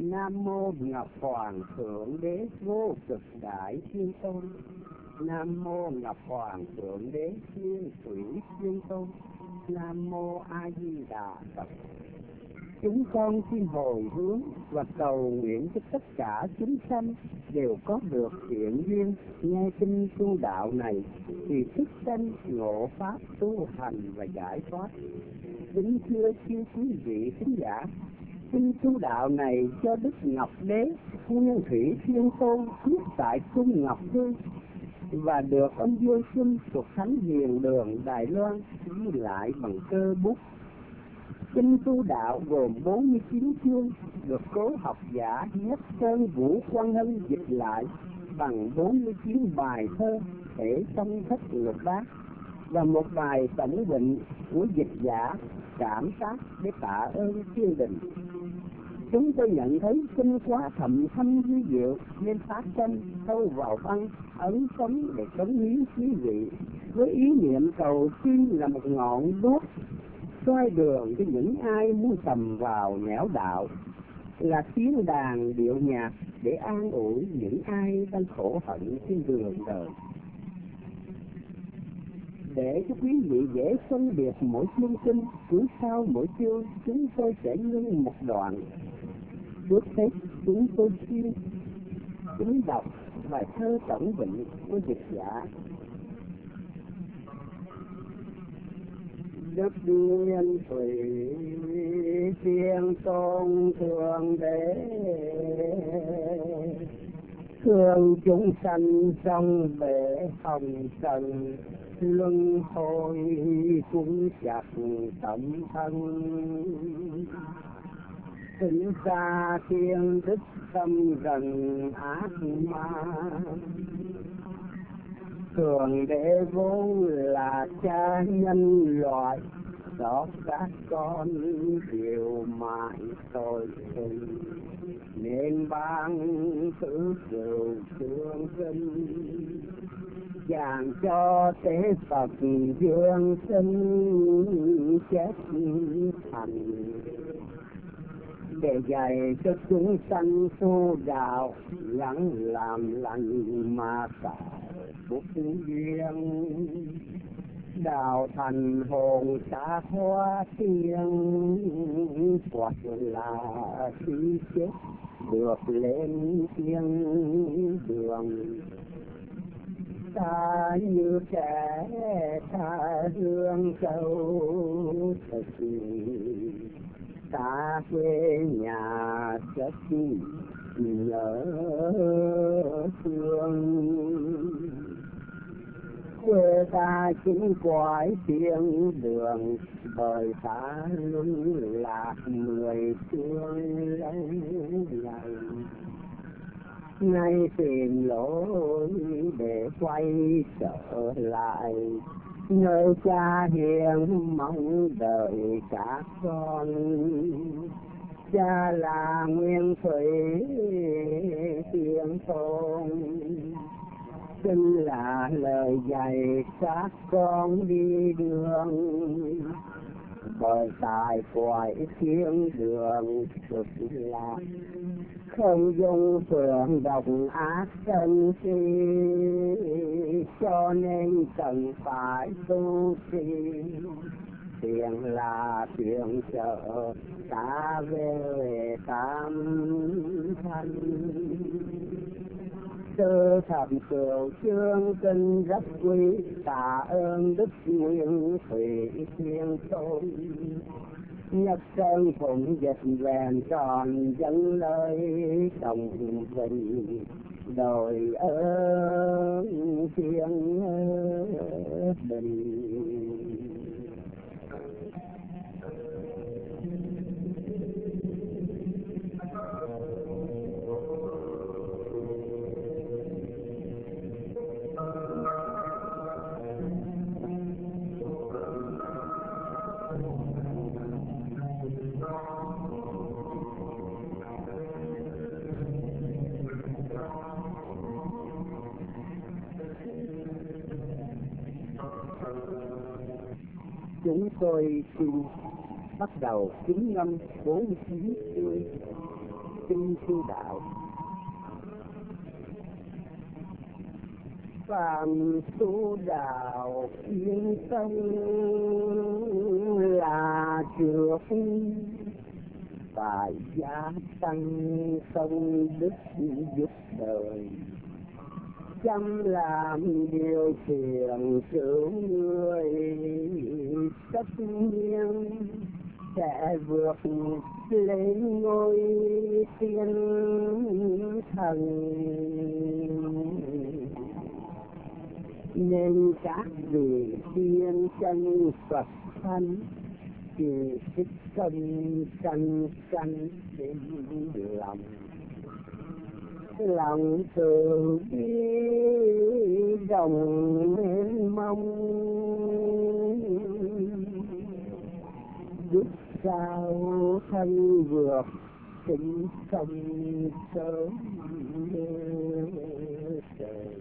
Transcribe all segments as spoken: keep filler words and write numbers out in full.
Nam mô Ngọc Hoàng Thượng Đế Vô Cực Đại Thiên Tôn. Nam mô Ngọc Hoàng Thượng Đế Thiên Thủy Thiên Tôn. Nam mô A Di Đà Phật. Chúng con xin hồi hướng và cầu nguyện cho tất cả chúng sanh đều có được thiện duyên nghe kinh tu đạo này thì thức sanh ngộ pháp tu hành và giải thoát. Kính thưa chư quý vị khán giả, kinh tu đạo này cho Đức Ngọc Đế Nguyên Thủy Thiên Tôn viết tại cung Ngọc Hương và được ông vua Xuân thuộc Thánh Hiền Đường Đài Loan ghi lại bằng cơ bút. Kinh tu đạo gồm bốn mươi chín chương, được cố học giả Nhất Sơn Vũ Quang Hân dịch lại bằng bốn mươi chín bài thơ thể trong thất lục bát và một bài tổng định của dịch giả Cảm Tác để tạ ơn thiên đình. Chúng tôi nhận thấy kinh quá thậm thâm quý diệu nên phát tâm sâu vào văn ấn sống để cống hiến quý vị với ý niệm cầu xin là một ngọn đuốc soi đường cho những ai muốn tầm vào nẻo đạo, là tiếng đàn điệu nhạc để an ủi những ai đang khổ hận trên đường đời. Để cho quý vị dễ phân biệt mỗi chương kinh, cứ sau mỗi chương chúng tôi sẽ ngưng một đoạn. Trước hết chúng tôi xin kính đọc bài thơ tổng định của dịch giả. Đức Nguyên Thủy Thiên Tôn Thượng Đế, thương chúng sanh trong bể hồng trần, luân hồi cũng chặt tâm thân. Sinh ra thiên đức tâm gần ác ma, Thượng Đế vốn là cha nhân loại, đó các con đều mãi tội tình, nên ban thứ cừu thương sinh, dàn cho thế Phật dương sinh chết thành, để dạy cho chúng sanh tu đạo gắng làm lành mà tạo phúc duyên, đạo thành hồn xã hóa thiên, hoặc là khi chết được lên thiên đường. Ta như trẻ tha hương châu thực, ta quê nhà rất nhớ thương. Quê ta chính quái thiên đường, bởi ta luôn lạc người thương lấy lành. Nay tìm lối để quay trở lại, nơi cha hiền mong đợi các con. Cha là Nguyên Thủy Thiên Tôn, xin là lời dạy các con đi đường, bởi tại quải thiên đường thực là không dung phượng độc ác chân si, cho nên cần phải tu trì. Tiền là tiền trợ ta về tam thanh, Sư thập cửu chương kinh rất quý, tạ ơn Đức Nguyên Thủy Thiên Tôn. Nhất Sơn phụng dịch vẹn tròn dẫn lời đồng vinh, đòi ơn thiên đình. Chúng tôi xin bắt đầu kính ngâm bốn mươi chín chương. kinh sư đạo. Phạm tu đạo yên tâm là chưa phi, phải gia tăng công đức giúp đời, chăm làm điều thiện sướng người, tất nhiên sẽ vượt lên ngôi tiên thần. Nên các vị tiên chân Phật thân chỉ thích công sanh sanh đến lòng, lòng từ bi rộng mênh mông, giúp sao thân vượt sinh không sớm trời.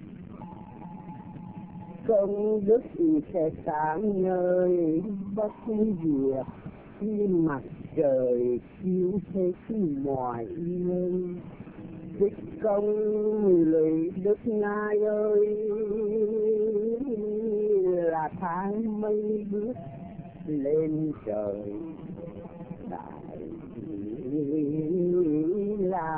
Công đức sẽ sáng ngời bất diệt khi mặt trời chiếu thế mọi nơi. Tích công lụy đức ngài ơi, là tháng mây bước lên trời. Đại là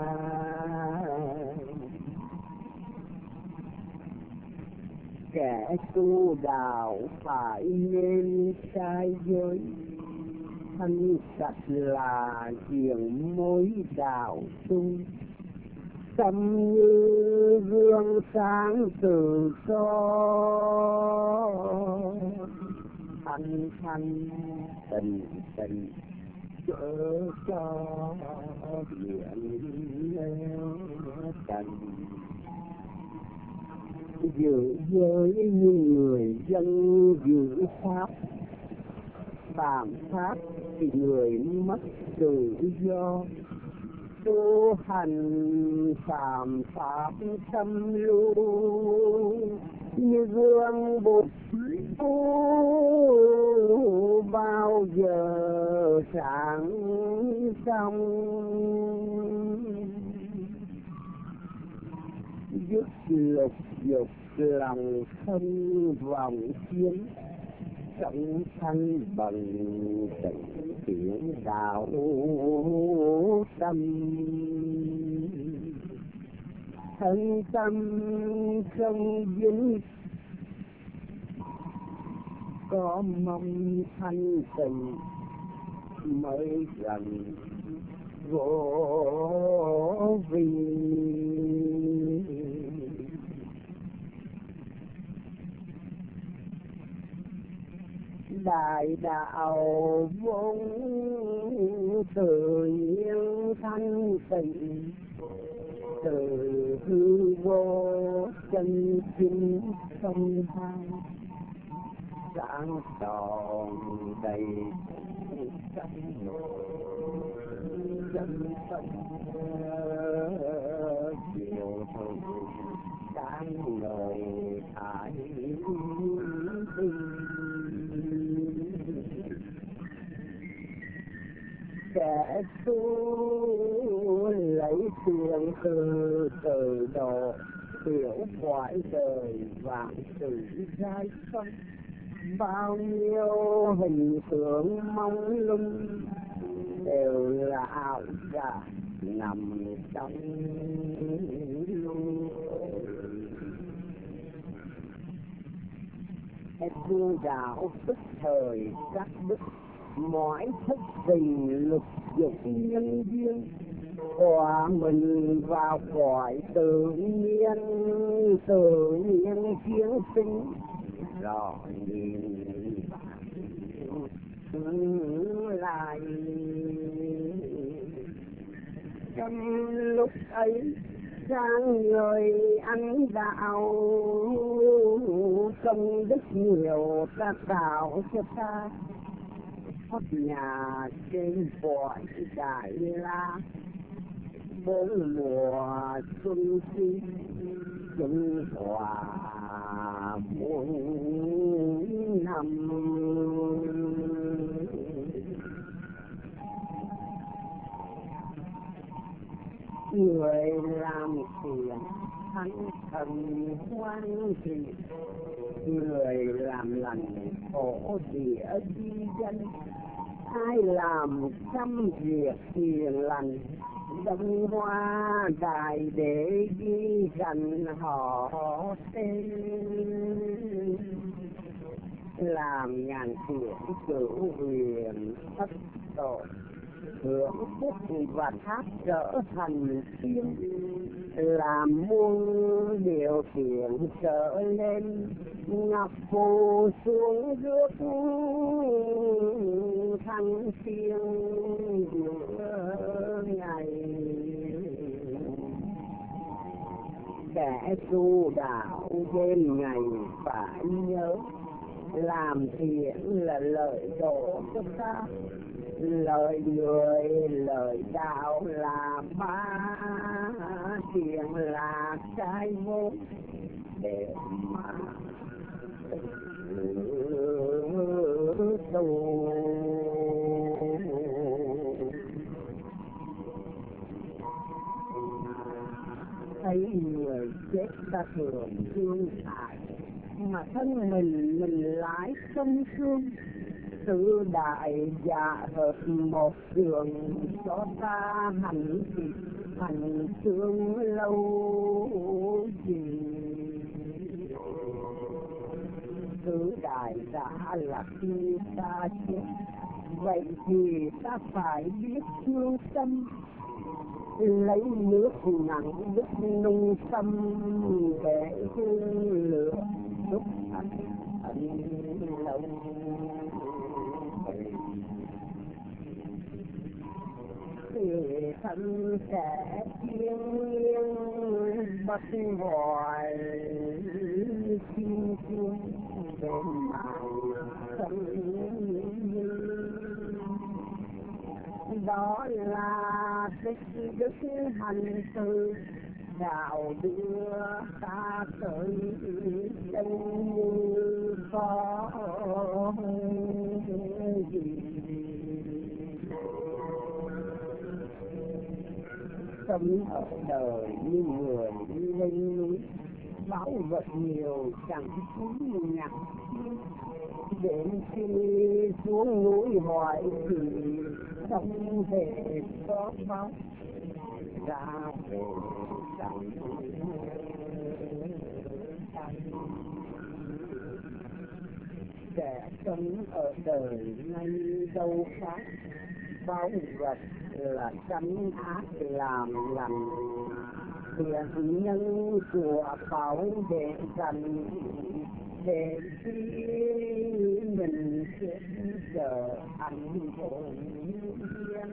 kẻ tu đạo phải nên sai giới, thân sạch là diện mối đạo tu. Tâm như gương sáng từ cho thanh thanh tình tình chở cho biển trần. Giữ giới như người dân giữ pháp, phạm pháp thì người mất tự do. Tu hành phạm pháp tâm lưu, như gương bụt bao giờ sáng trong. Dứt lục dục lòng thân vòng chiến, sống thanh bằng tỉnh tiếng đạo tâm. Thân tâm không dính, có mong thanh tịnh mới gần vô vi. Đại đạo vốn tự nhiên thanh tịnh, từ hư vô chân chính không hai, sáng tròn đầy trong chân tâm chiều thường đang ngồi thải tinh. Kẻ tu lấy tiền từ từ độ, hiểu cõi đời vạn sự giai không. Bao nhiêu hình tượng mong lung đều là ảo giả nằm trong luân hồi. Tu đạo tức thời các đức, mọi thức tình lục dục nhân duyên, hòa mình vào cõi tự nhiên, tự nhiên kiến sinh rồi nhìn lại. Trong lúc ấy sang người ăn đạo, công đức nhiều ta tạo cho ta. Hót nhà trên cõi Đại La, bốn mùa xuân sinh xuân hòa muôn năm. thánh thần hoan hỷ, người làm lành khổ địa di dân, ai làm trăm việc hiền lành, đông hoa đại để ghi dành họ tên. Làm ngàn thiện cửu huyền thất tội, hưởng phúc và thác trở thành thiên, làm muôn điều kiện trở lên, ngọc phù xuống rước thăng thiên giữa ngày. Kẻ tu đạo đêm ngày phải nhớ, làm thiện là lợi độ cho ta, lời người lời đạo là ba, tiền là cái vốn để mà tu. Thấy người chết ta thường thương hại, mà thân mình mình lại không thương. Sự đại dạ hợp một đường cho ta hành thịt thành xương lâu gì. Sự đại dạ là khi ta chết, vậy thì ta phải biết thương tâm, lấy nước nặng nước nung tâm để hương lửa đúc anh anh lâu. Thì thân sẽ thiêng liêng bất gọi xin thương bên mạng thân, đó là tích đức hành sự đạo đưa ta tới chân như có gì. Sống ở đời như người lên núi, báu vật nhiều chẳng chú nhặt, đến khi xuống núi hỏi thì không thể có báu ra về chẳng. Kẻ sống ở đời ngay đâu khác, báu vật là chánh ác làm lành, thiện nhân của báu để dành, để khi mình sẽ trở thành hồn nhiên.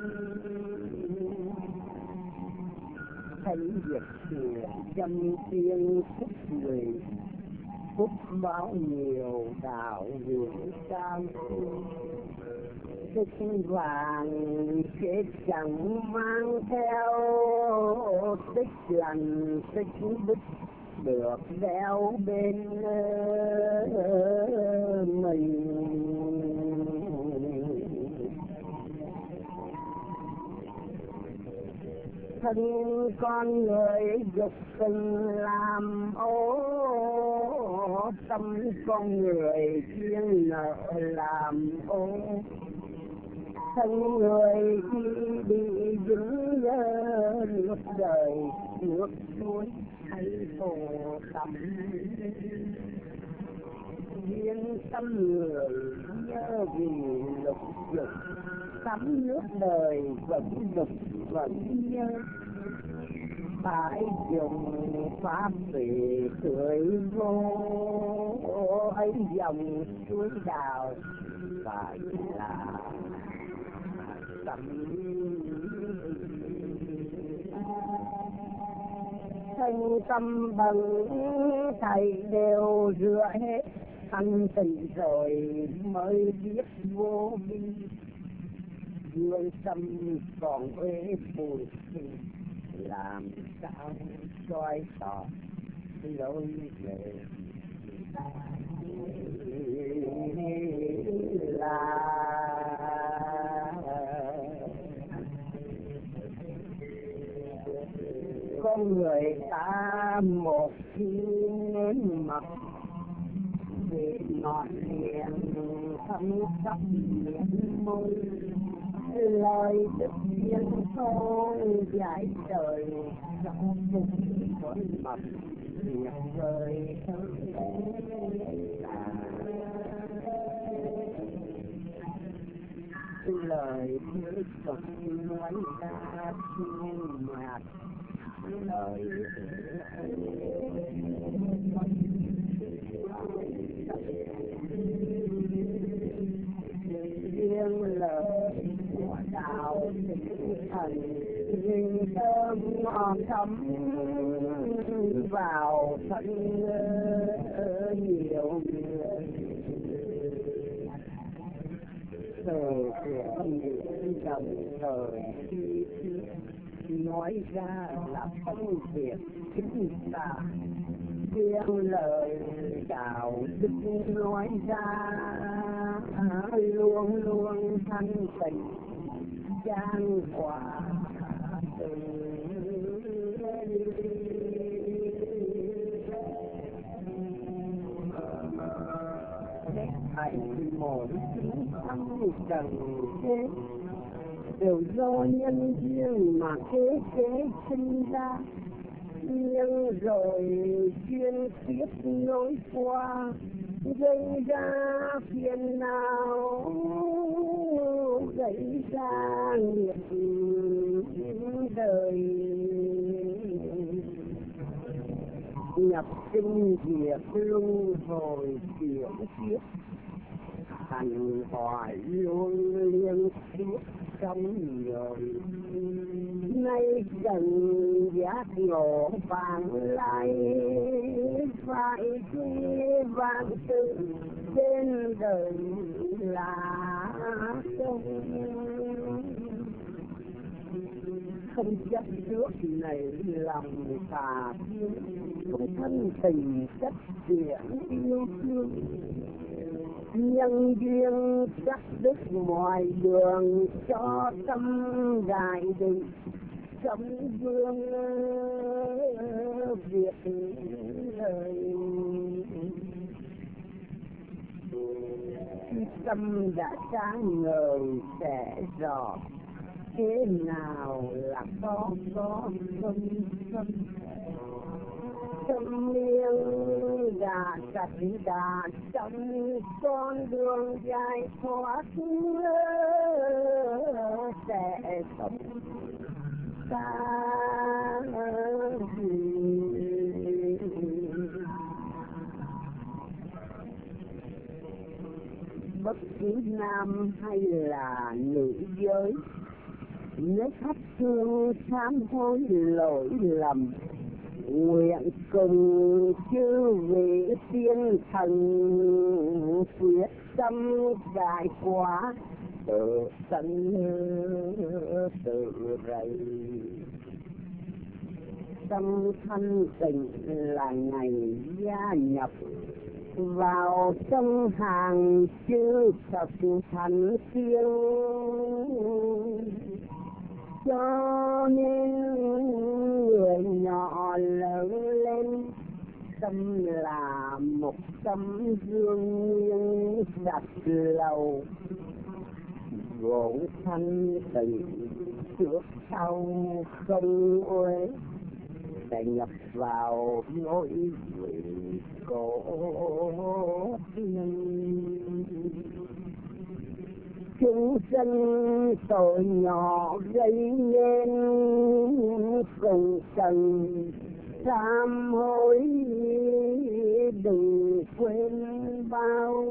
Thấy việc thiện châm tiên phúc người, phúc báo nhiều đạo dưỡng cao sinh. Tích vàng chết chẳng mang theo, tích lành tích đức được đeo bên mình. Thân con người dục tình làm ô, tâm con người chuyên nợ làm ô. Thân người khi bị dính nước đời nước suối hay khổ tâm, duyên tâm người nhớ vì lục dục, tắm nước đời vẫn dục vẫn nhớ. Phải dùng pháp về tưới vô ấy dòng suối đào, phải là tâm thanh tâm bằng thầy đều rửa hết thanh tịnh rồi mới biết vô vi. Người tâm còn uế phù sinh, làm sao soi tỏ lối về là con người ta một khi nếm mật vị ngọt liền thấm khắp miệng môi, lời đức viên thôi giải trời trong vùng con mật tuyệt vời hơn lời Đức Phật nói ra thiên mạt lời riêng lời của đạo thần riêng thơm ngon thấm vào thân nhiều người từ của những dòng thời khi nói ra là công việc chính ta riêng lời đạo đức nói ra luôn luôn thanh tịnh chan hòa từ thành một tâm cần thế đều do nhân duyên mà kế kế sinh ra, nhưng rồi duyên kiếp nối qua gây ra phiền não, gây ra nghiệp đời nhập sinh diệt luân hồi chuyển kiếp thành hoài luôn liên tiếp trong người. Nay cần giác ngộ vạn lai phải khi vạn sự trên đời là công, không chấp trước này lòng tà thiên, không thân tình chất điển yêu thương, nhân duyên chắc đức mọi đường cho tâm đại định sống vương việc lời. Khi tâm đã sáng ngời sẽ rõ thế nào là có có không không. Tâm liêng đã chặt đã trong con đường dài thoát sẽ sống xa bất cứ nam hay là nữ giới nếu thắp hương sám hối lỗi lầm, nguyện cùng chư vị tiên thần quyết tâm giải quá tự sanh tự rầy. Tâm thanh tịnh là ngày gia nhập vào trong hàng chư Phật thánh siêng, cho nên người nhỏ lớn lên tâm là một tấm gương nguyên đặt lầu, vốn thanh tịnh trước sau không uế, để nhập vào ngôi vị cổ nhân. Chúng sinh tội nhỏ gây nên cùng cần sám hối, đừng quên bao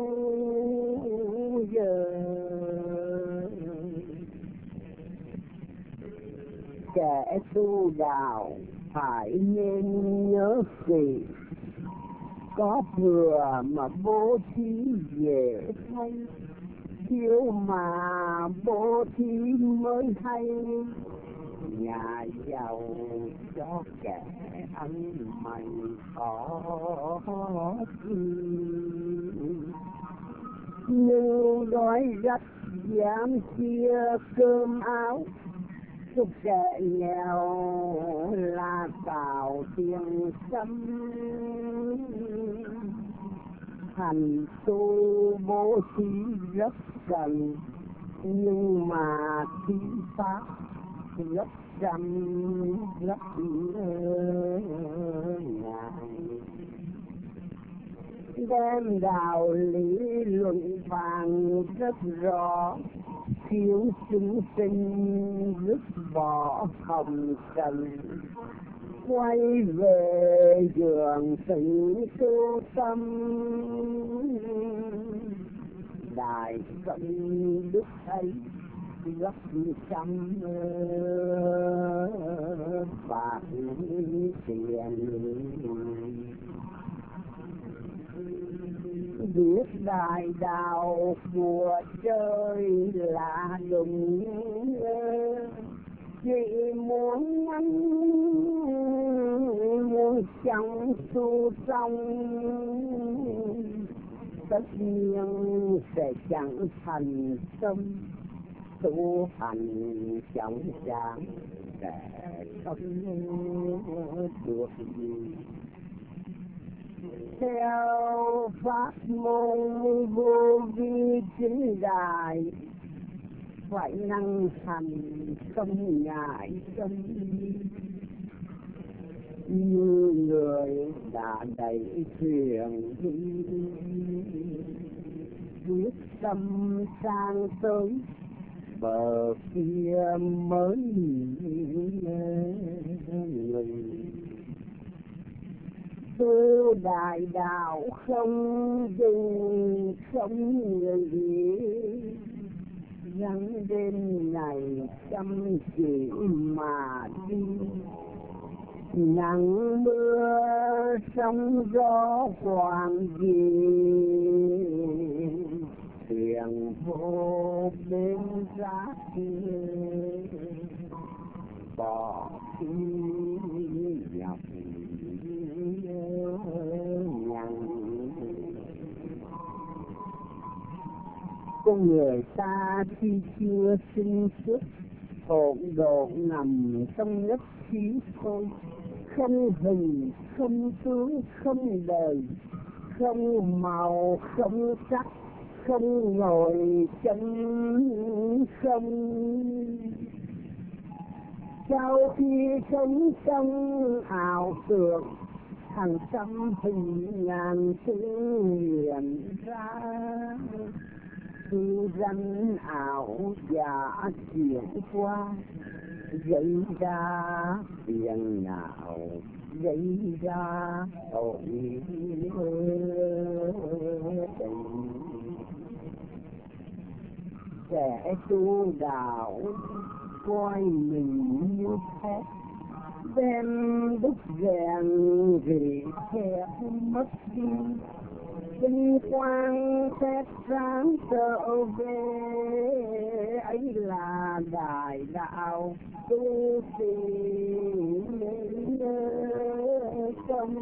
giờ. Kẻ tu đạo phải nên nhớ kỹ, có thừa mà bố thí dễ thay, thiếu mà bố thí mới hay. Nhà giàu cho kẻ ăn mày có nhưng đói rách dám chia cơm áo, chúc kẻ nghèo là tạo tiền sâm, hành tu bố thí rất cần, nhưng mà thi pháp rất chăm rất ngại. Đem đạo lý luận bàn rất rõ, khiến chúng sinh dứt bỏ hồng trần, quay về giường tự tu tâm. Đại công đức ấy rất trăm bạc tiền, biết đại đạo của trời là đúng, chỉ muốn ngắn muốn chẳng tu xong, tất nhiên sẽ chẳng thành tâm tu hành chẳng chẳng sẽ không được gì. Theo pháp môn vô vi chính đại, phải năng hành không ngại tâm, như người đã đầy thuyền quyết tâm sang tới bờ kia mới người. Tu đại đạo không dừng không nghỉ, gắng đêm ngày chăm chỉ mà đi. Nắng mưa sóng gió hoàng gì, thuyền vô bên giá bỏ khi nhọc nhằn. Con người ta khi chưa sinh xuất hỗn độn nằm trong nhất khí thôi, không hình không tướng không đời, không màu không sắc không ngồi chân không. Sau khi sống trong ảo tưởng, hàng trăm hình ngàn tiếng hiện ra, khi ranh ảo giả chuyển qua, gây ra phiền não, gây ra tội tình. Kẻ tu đạo coi mình như thép, đem đúc rèn vì thép mất đi. Tinh quang thép sáng trở về, ấy là đại đạo tu sĩ tâm.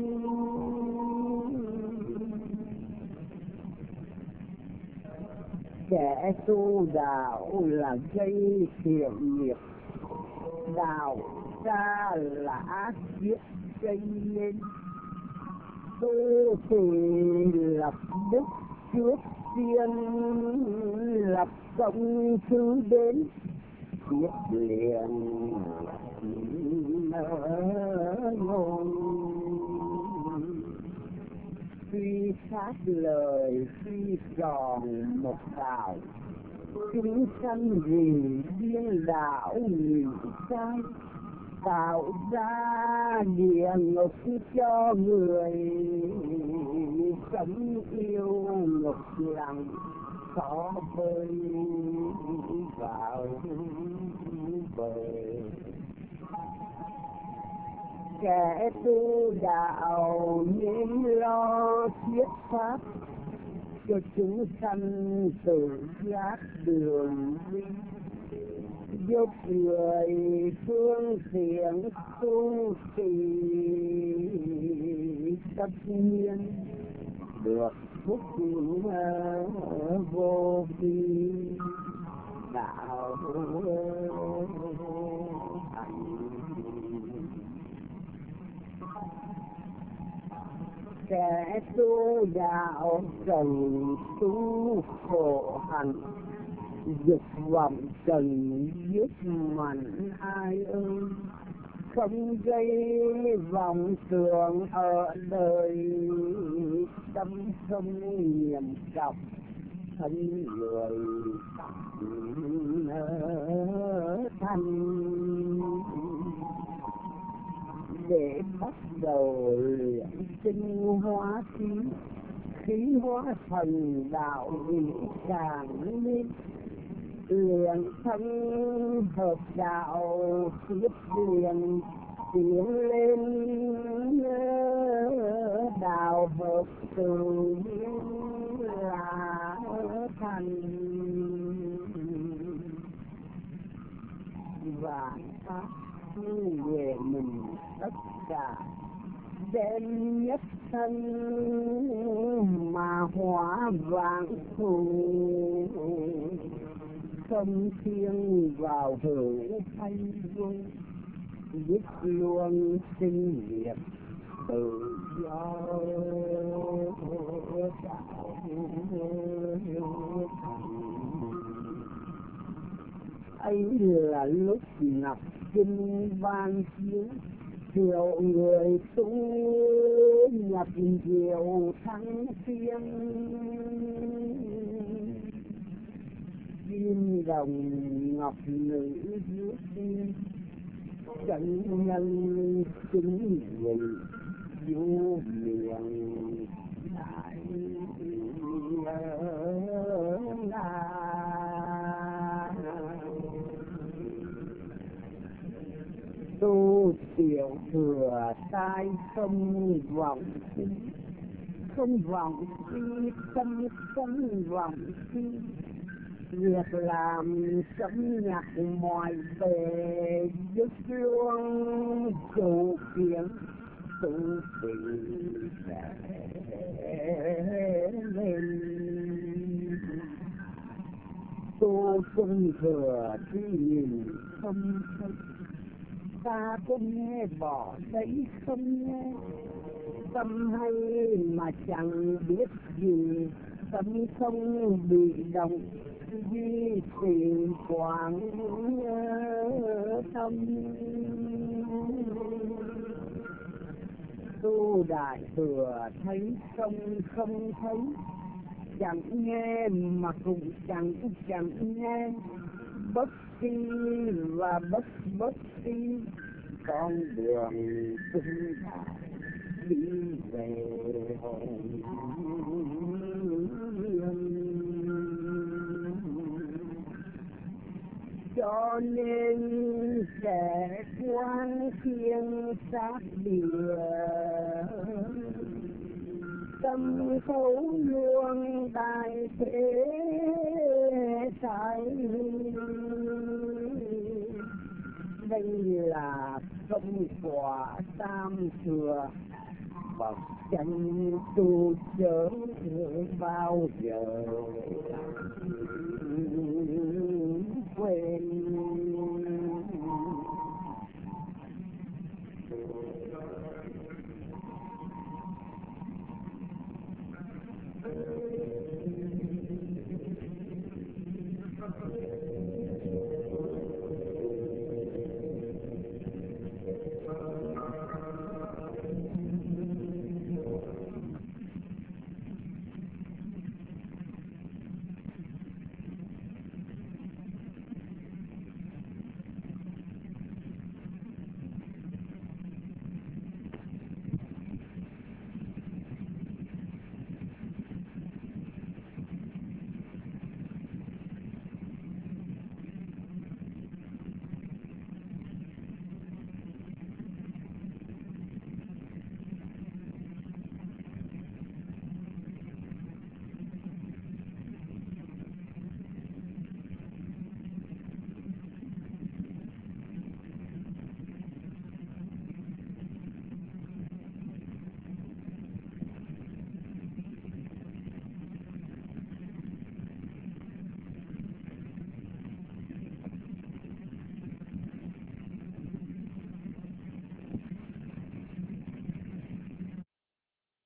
Kẻ tu đạo là gây thiện nghiệp, đạo ra là ác giết gây nên. Tu thì lập đức trước tiên, lập công thứ đến biết liền ngôn. Phi sát lời phi tròn một đạo, chúng sanh vì điên đảo người sai, tạo ra địa ngục cho người sống yêu ngục lặng khó bơi vào bờ. Kẻ tu đạo nên lo thuyết pháp cho chúng sanh tự giác đường đi, giúp người phương tiện tu trì, tất nhiên được phúc vô vi đạo. hạnh. Kẻ tu đạo cần tu khổ hạnh, dục vọng cần dứt mạnh ai ơi. Không gây vọng tưởng ở đời, tâm không niệm trọng thân người thanh. Để bắt đầu luyện tinh hóa khí, khí hóa thần đạo vị càng lên. Luyện thân hợp đạo tiếp liền tiến lên, đạo hợp tự nhiên là thành. Và pháp về mình tất cả đem nhất thân mà hóa vạn thù. Không thiên vào hữu hay vô, dứt luôn sinh diệt tự do. Ấy là lúc ngọc kinh ban chiếu, triệu người tu nhập diệu thắng thiên. Kim đồng ngọc nữ dưới tiên, trận nhân chính vị du miệng đại la. Tu tiểu thừa sai không vọng sinh, không vọng khi tâm không vọng khi. Việc làm sống nhặt mọi bề, dứt luôn chủ kiến tự tình sẽ lên. Tu không thừa khi nhìn không thấy, ta có nghe bỏ đấy không nghe. Tâm hay mà chẳng biết gì, tâm không bị động duy trì quảng tâm. Tu đại thừa thấy không không thấy, chẳng nghe mà cũng chẳng chẳng nghe. Bất tri và bất bất tri, con đường tinh thải đi về hồn. Cho nên sẽ quan thiên sát địa, tâm khẩu luông đại thế thái. Đây là công quả tam thừa, bậc chân tu chớ bao giờ quên.